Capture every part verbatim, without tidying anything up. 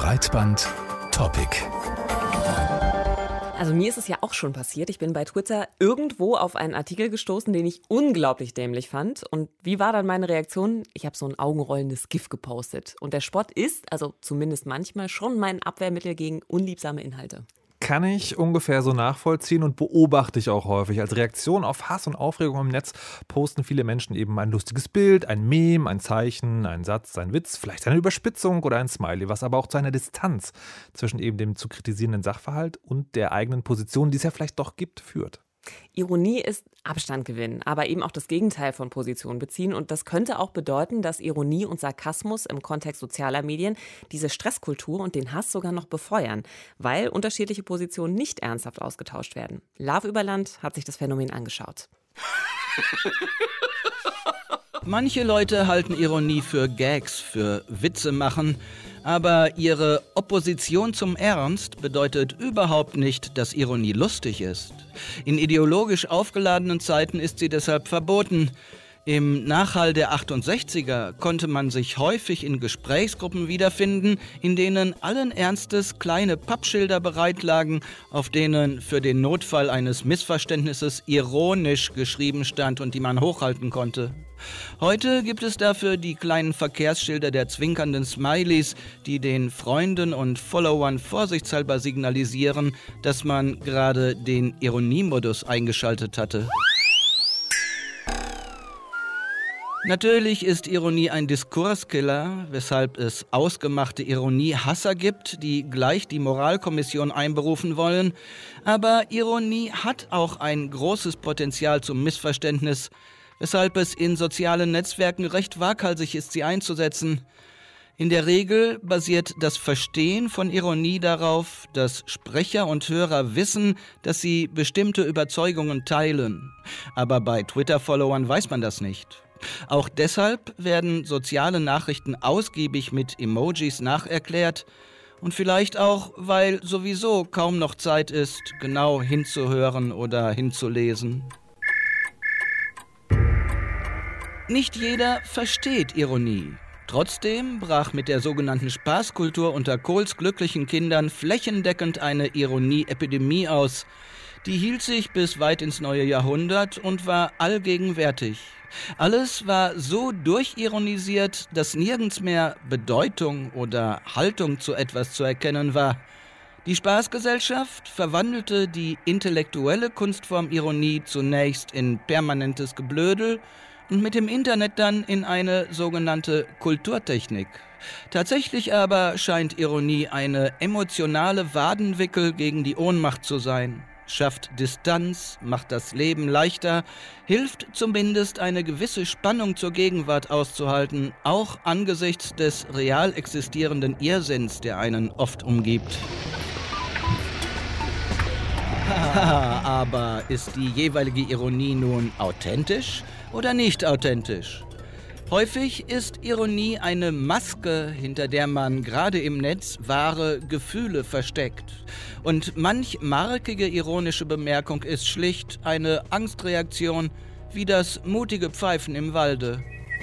Breitband-Topic. Also mir ist es ja auch schon passiert. Ich bin bei Twitter irgendwo auf einen Artikel gestoßen, den ich unglaublich dämlich fand. Und wie war dann meine Reaktion? Ich habe so ein augenrollendes GIF gepostet. Und der Spott ist, also zumindest manchmal, schon mein Abwehrmittel gegen unliebsame Inhalte. Kann ich ungefähr so nachvollziehen und beobachte ich auch häufig. Als Reaktion auf Hass und Aufregung im Netz posten viele Menschen eben ein lustiges Bild, ein Meme, ein Zeichen, einen Satz, einen Witz, vielleicht eine Überspitzung oder ein Smiley, was aber auch zu einer Distanz zwischen eben dem zu kritisierenden Sachverhalt und der eigenen Position, die es ja vielleicht doch gibt, führt. Ironie ist Abstand gewinnen, aber eben auch das Gegenteil von Position beziehen. Und das könnte auch bedeuten, dass Ironie und Sarkasmus im Kontext sozialer Medien diese Stresskultur und den Hass sogar noch befeuern, weil unterschiedliche Positionen nicht ernsthaft ausgetauscht werden. Love Überland hat sich das Phänomen angeschaut. Manche Leute halten Ironie für Gags, für Witze machen. Aber ihre Opposition zum Ernst bedeutet überhaupt nicht, dass Ironie lustig ist. In ideologisch aufgeladenen Zeiten ist sie deshalb verboten. Im Nachhall der achtundsechziger konnte man sich häufig in Gesprächsgruppen wiederfinden, in denen allen Ernstes kleine Pappschilder bereitlagen, auf denen für den Notfall eines Missverständnisses ironisch geschrieben stand und die man hochhalten konnte. Heute gibt es dafür die kleinen Verkehrsschilder der zwinkernden Smileys, die den Freunden und Followern vorsichtshalber signalisieren, dass man gerade den Ironiemodus eingeschaltet hatte. Natürlich ist Ironie ein Diskurskiller, weshalb es ausgemachte Ironie-Hasser gibt, die gleich die Moralkommission einberufen wollen. Aber Ironie hat auch ein großes Potenzial zum Missverständnis, weshalb es in sozialen Netzwerken recht waghalsig ist, sie einzusetzen. In der Regel basiert das Verstehen von Ironie darauf, dass Sprecher und Hörer wissen, dass sie bestimmte Überzeugungen teilen. Aber bei Twitter-Followern weiß man das nicht. Auch deshalb werden soziale Nachrichten ausgiebig mit Emojis nacherklärt und vielleicht auch, weil sowieso kaum noch Zeit ist, genau hinzuhören oder hinzulesen. Nicht jeder versteht Ironie. Trotzdem brach mit der sogenannten Spaßkultur unter Kohls glücklichen Kindern flächendeckend eine Ironie-Epidemie aus. Die hielt sich bis weit ins neue Jahrhundert und war allgegenwärtig. Alles war so durchironisiert, dass nirgends mehr Bedeutung oder Haltung zu etwas zu erkennen war. Die Spaßgesellschaft verwandelte die intellektuelle Kunstform Ironie zunächst in permanentes Geblödel und mit dem Internet dann in eine sogenannte Kulturtechnik. Tatsächlich aber scheint Ironie eine emotionale Wadenwickel gegen die Ohnmacht zu sein. Schafft Distanz, macht das Leben leichter, hilft zumindest eine gewisse Spannung zur Gegenwart auszuhalten, auch angesichts des real existierenden Irrsinns, der einen oft umgibt. Aber ist die jeweilige Ironie nun authentisch oder nicht authentisch? Häufig ist Ironie eine Maske, hinter der man gerade im Netz wahre Gefühle versteckt. Und manch markige ironische Bemerkung ist schlicht eine Angstreaktion, wie das mutige Pfeifen im Walde.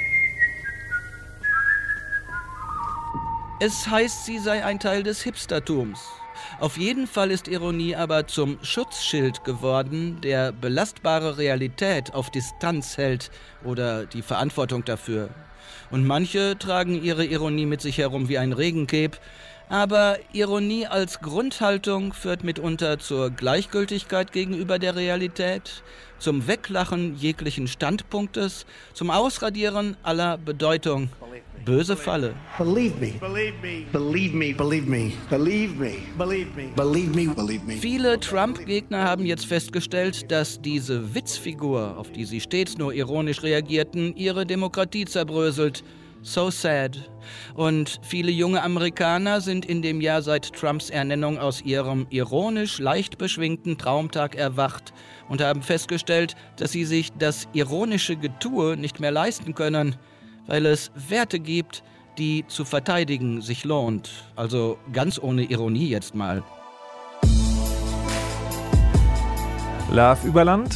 Es heißt, sie sei ein Teil des Hipstertums. Auf jeden Fall ist Ironie aber zum Schutzschild geworden, der belastbare Realität auf Distanz hält oder die Verantwortung dafür. Und manche tragen ihre Ironie mit sich herum wie ein Regenkeb. Aber Ironie als Grundhaltung führt mitunter zur Gleichgültigkeit gegenüber der Realität, zum Weglachen jeglichen Standpunktes, zum Ausradieren aller Bedeutung. Böse Falle. Believe me. Believe me. Believe me. Believe me. Believe me. Believe me. Believe me. Believe me. Viele Trump-Gegner haben jetzt festgestellt, dass diese Witzfigur, auf die sie stets nur ironisch reagierten, ihre Demokratie zerbröselt. So sad. Und viele junge Amerikaner sind in dem Jahr seit Trumps Ernennung aus ihrem ironisch leicht beschwingten Traumtag erwacht und haben festgestellt, dass sie sich das ironische Getue nicht mehr leisten können, weil es Werte gibt, die zu verteidigen sich lohnt. Also ganz ohne Ironie jetzt mal. Love Überland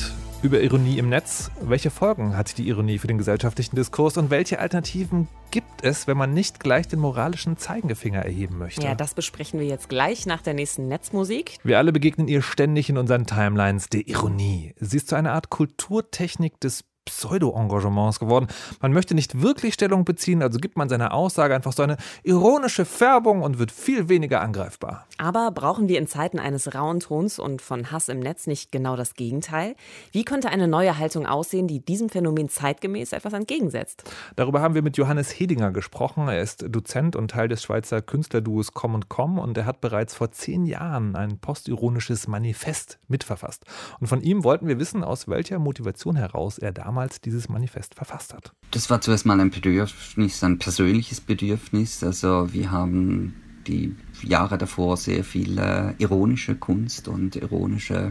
Über Ironie im Netz. Welche Folgen hat die Ironie für den gesellschaftlichen Diskurs und welche Alternativen gibt es, wenn man nicht gleich den moralischen Zeigefinger erheben möchte? Ja, das besprechen wir jetzt gleich nach der nächsten Netzmusik. Wir alle begegnen ihr ständig in unseren Timelines, der Ironie. Sie ist zu einer Art Kulturtechnik des Pseudo-Engagements geworden. Man möchte nicht wirklich Stellung beziehen, also gibt man seiner Aussage einfach so eine ironische Färbung und wird viel weniger angreifbar. Aber brauchen wir in Zeiten eines rauen Tons und von Hass im Netz nicht genau das Gegenteil? Wie könnte eine neue Haltung aussehen, die diesem Phänomen zeitgemäß etwas entgegensetzt? Darüber haben wir mit Johannes Hedinger gesprochen. Er ist Dozent und Teil des Schweizer Künstlerduos Komm und Komm und er hat bereits vor zehn Jahren ein postironisches Manifest mitverfasst. Und von ihm wollten wir wissen, aus welcher Motivation heraus er damals dieses Manifest verfasst hat. Das war zuerst mal ein Bedürfnis, ein persönliches Bedürfnis. Also wir haben die Jahre davor sehr viel äh, ironische Kunst und ironische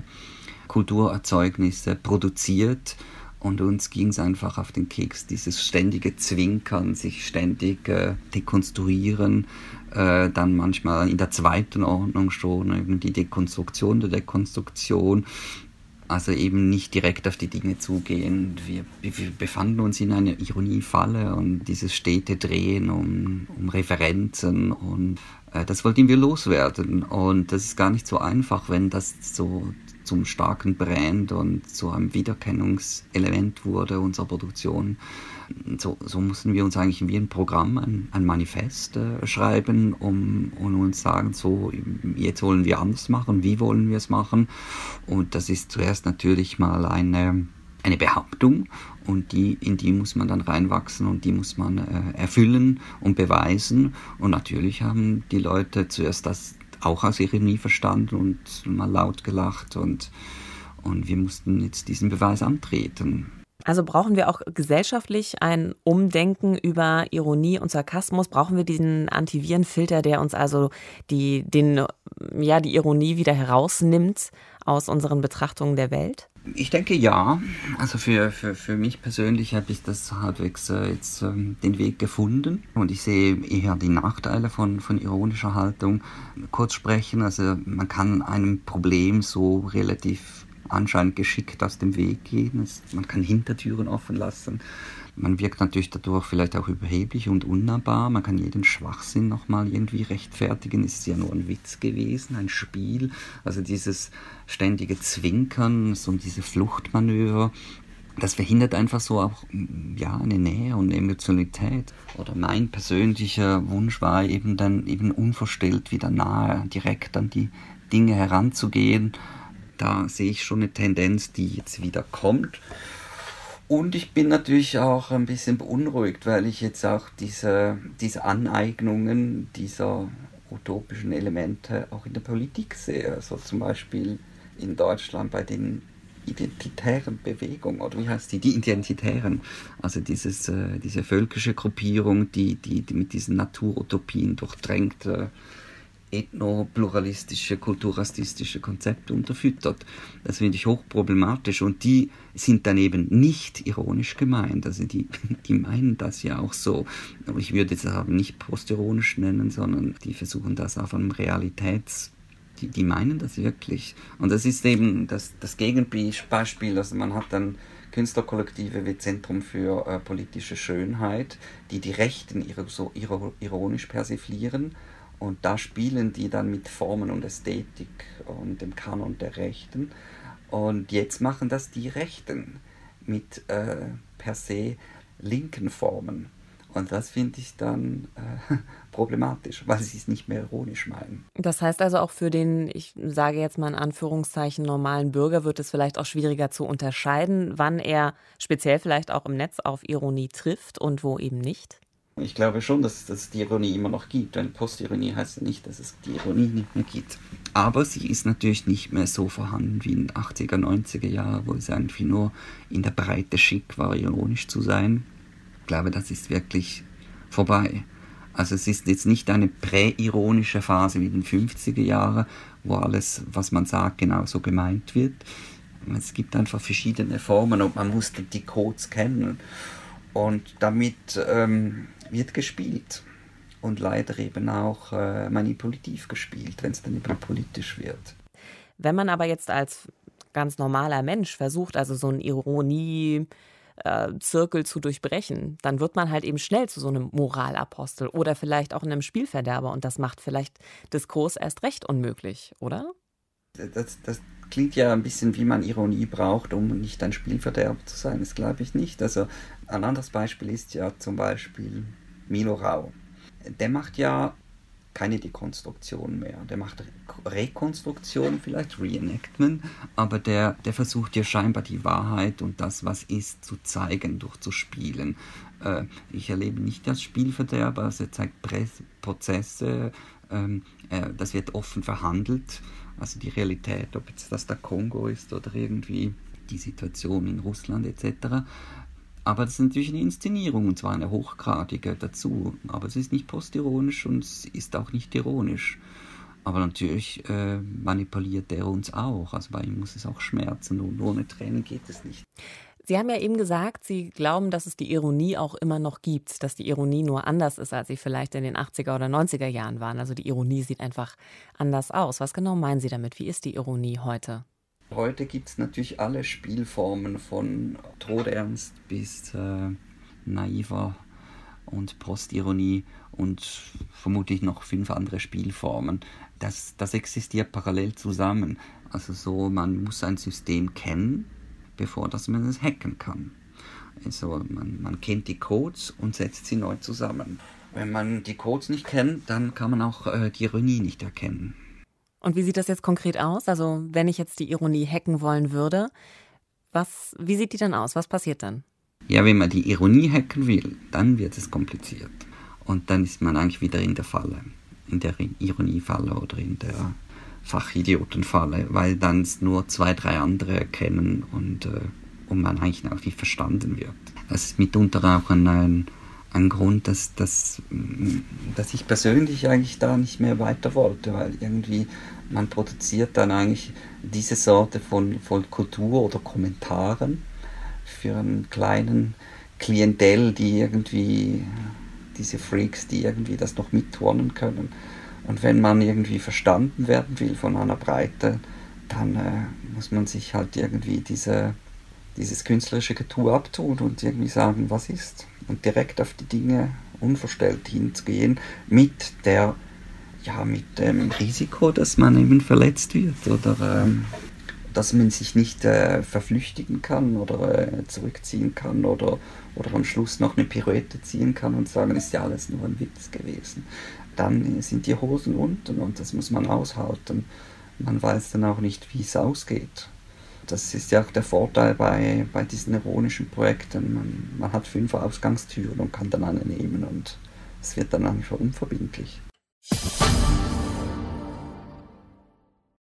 Kulturerzeugnisse produziert und uns ging es einfach auf den Keks, dieses ständige Zwinkern, sich ständig äh, dekonstruieren, äh, dann manchmal in der zweiten Ordnung schon eben die Dekonstruktion der Dekonstruktion. Also eben nicht direkt auf die Dinge zugehen. Wir, wir befanden uns in einer Ironiefalle und dieses stete Drehen um, um Referenzen und äh, das wollten wir loswerden. Und das ist gar nicht so einfach, wenn das so zum starken Brand und zu einem Wiedererkennungselement wurde unserer Produktion. So, so mussten wir uns eigentlich wie ein Programm, ein, ein Manifest äh, schreiben, um, um uns sagen, so jetzt wollen wir anders machen, wie wollen wir es machen. Und das ist zuerst natürlich mal eine, eine Behauptung und die, in die muss man dann reinwachsen und die muss man äh, erfüllen und beweisen. Und natürlich haben die Leute zuerst das auch als Ironie verstanden und mal laut gelacht und, und wir mussten jetzt diesen Beweis antreten. Also brauchen wir auch gesellschaftlich ein Umdenken über Ironie und Sarkasmus? Brauchen wir diesen Antivirenfilter, der uns also die, den, ja, die Ironie wieder herausnimmt aus unseren Betrachtungen der Welt? Ich denke ja. Also für, für, für mich persönlich habe ich das halbwegs äh, jetzt ähm, den Weg gefunden. Und ich sehe eher die Nachteile von, von ironischer Haltung. Kurz sprechen, also man kann einem Problem so relativ anscheinend geschickt aus dem Weg gehen. Man kann Hintertüren offen lassen. Man wirkt natürlich dadurch vielleicht auch überheblich und unnahbar. Man kann jeden Schwachsinn nochmal irgendwie rechtfertigen. Es ist ja nur ein Witz gewesen, ein Spiel. Also dieses ständige Zwinkern, so diese Fluchtmanöver, das verhindert einfach so auch ja, eine Nähe und Emotionalität. Oder mein persönlicher Wunsch war eben dann eben unverstellt wieder nahe, direkt an die Dinge heranzugehen. Da sehe ich schon eine Tendenz, die jetzt wieder kommt. Und ich bin natürlich auch ein bisschen beunruhigt, weil ich jetzt auch diese, diese Aneignungen dieser utopischen Elemente auch in der Politik sehe. Also zum Beispiel in Deutschland bei den identitären Bewegungen, oder wie heißt die? Die Identitären. Also dieses, äh, diese völkische Gruppierung, die, die, die mit diesen Naturutopien durchdrängt äh, ethnopluralistische, kulturrassistische Konzepte unterfüttert. Das finde ich hochproblematisch und die sind dann eben nicht ironisch gemeint. Also die, die meinen das ja auch so. Aber ich würde es aber nicht postironisch nennen, sondern die versuchen das auf einem Realitäts... Die, die meinen das wirklich. Und das ist eben das, das Gegenbeispiel. Also man hat dann Künstlerkollektive wie Zentrum für äh, politische Schönheit, die die Rechten so ironisch persiflieren. Und da spielen die dann mit Formen und Ästhetik und dem Kanon der Rechten. Und jetzt machen das die Rechten mit äh, per se linken Formen. Und das finde ich dann äh, problematisch, weil sie es nicht mehr ironisch meinen. Das heißt also auch für den, ich sage jetzt mal in Anführungszeichen, normalen Bürger wird es vielleicht auch schwieriger zu unterscheiden, wann er speziell vielleicht auch im Netz auf Ironie trifft und wo eben nicht? Ich glaube schon, dass es die Ironie immer noch gibt. Denn Postironie heißt ja nicht, dass es die Ironie nicht mehr gibt. Aber sie ist natürlich nicht mehr so vorhanden wie in den achtziger, neunziger Jahren, wo es irgendwie nur in der Breite schick war, ironisch zu sein. Ich glaube, das ist wirklich vorbei. Also es ist jetzt nicht eine präironische Phase wie in den fünfziger Jahren, wo alles, was man sagt, genauso gemeint wird. Es gibt einfach verschiedene Formen und man muss die Codes kennen. Und damit ähm, wird gespielt und leider eben auch äh, manipulativ gespielt, wenn es dann eben politisch wird. Wenn man aber jetzt als ganz normaler Mensch versucht, also so einen Ironie-Zirkel zu durchbrechen, dann wird man halt eben schnell zu so einem Moralapostel oder vielleicht auch einem Spielverderber. Und das macht vielleicht Diskurs erst recht unmöglich, oder? Das, das klingt ja ein bisschen, wie man Ironie braucht, um nicht ein Spielverderber zu sein. Das glaube ich nicht. Also ein anderes Beispiel ist ja zum Beispiel Milo Rau. Der macht ja keine Dekonstruktion mehr. Der macht Rekonstruktion, vielleicht Reenactment, aber der, der versucht ja scheinbar die Wahrheit und das, was ist, zu zeigen, durchzuspielen. Äh, ich erlebe nicht das Spielverderber, also er zeigt Pre- Prozesse, ähm, äh, das wird offen verhandelt, also die Realität, ob jetzt das der Kongo ist oder irgendwie die Situation in Russland et cetera. Aber das ist natürlich eine Inszenierung, und zwar eine hochgradige dazu. Aber es ist nicht postironisch und es ist auch nicht ironisch. Aber natürlich äh, manipuliert er uns auch. Also bei ihm muss es auch schmerzen und ohne Tränen geht es nicht. Sie haben ja eben gesagt, Sie glauben, dass es die Ironie auch immer noch gibt, dass die Ironie nur anders ist, als sie vielleicht in den achtziger oder neunziger Jahren waren. Also die Ironie sieht einfach anders aus. Was genau meinen Sie damit? Wie ist die Ironie heute? Heute gibt es natürlich alle Spielformen von todernst bis äh, naiver und Postironie und vermutlich noch fünf andere Spielformen. Das, das existiert parallel zusammen. Also so, man muss ein System kennen, bevor dass man es hacken kann. Also man, man kennt die Codes und setzt sie neu zusammen. Wenn man die Codes nicht kennt, dann kann man auch äh, die Ironie nicht erkennen. Und wie sieht das jetzt konkret aus? Also wenn ich jetzt die Ironie hacken wollen würde, was, wie sieht die dann aus? Was passiert dann? Ja, wenn man die Ironie hacken will, dann wird es kompliziert. Und dann ist man eigentlich wieder in der Falle, in der Ironiefalle oder in der Fachidiotenfalle, weil dann nur zwei, drei andere erkennen und, äh, und man eigentlich auch nicht verstanden wird. Das ist mitunter auch ein, ein, ein Grund, dass, dass, dass ich persönlich eigentlich da nicht mehr weiter wollte, weil irgendwie man produziert dann eigentlich diese Sorte von, von Kultur oder Kommentaren für einen kleinen Klientel, die irgendwie, diese Freaks, die irgendwie das noch mitturnen können. Und wenn man irgendwie verstanden werden will von einer Breite, dann äh, muss man sich halt irgendwie diese, dieses künstlerische Getue abtun und irgendwie sagen, was ist. Und direkt auf die Dinge unverstellt hinzugehen, mit der, ja, mit dem Risiko, dass man eben verletzt wird oder ähm, dass man sich nicht äh, verflüchtigen kann oder äh, zurückziehen kann oder, oder am Schluss noch eine Pirouette ziehen kann und sagen, ist ja alles nur ein Witz gewesen. Dann sind die Hosen unten und das muss man aushalten. Man weiß dann auch nicht, wie es ausgeht. Das ist ja auch der Vorteil bei, bei diesen ironischen Projekten. Man, man hat fünf Ausgangstüren und kann dann eine nehmen und es wird dann einfach unverbindlich.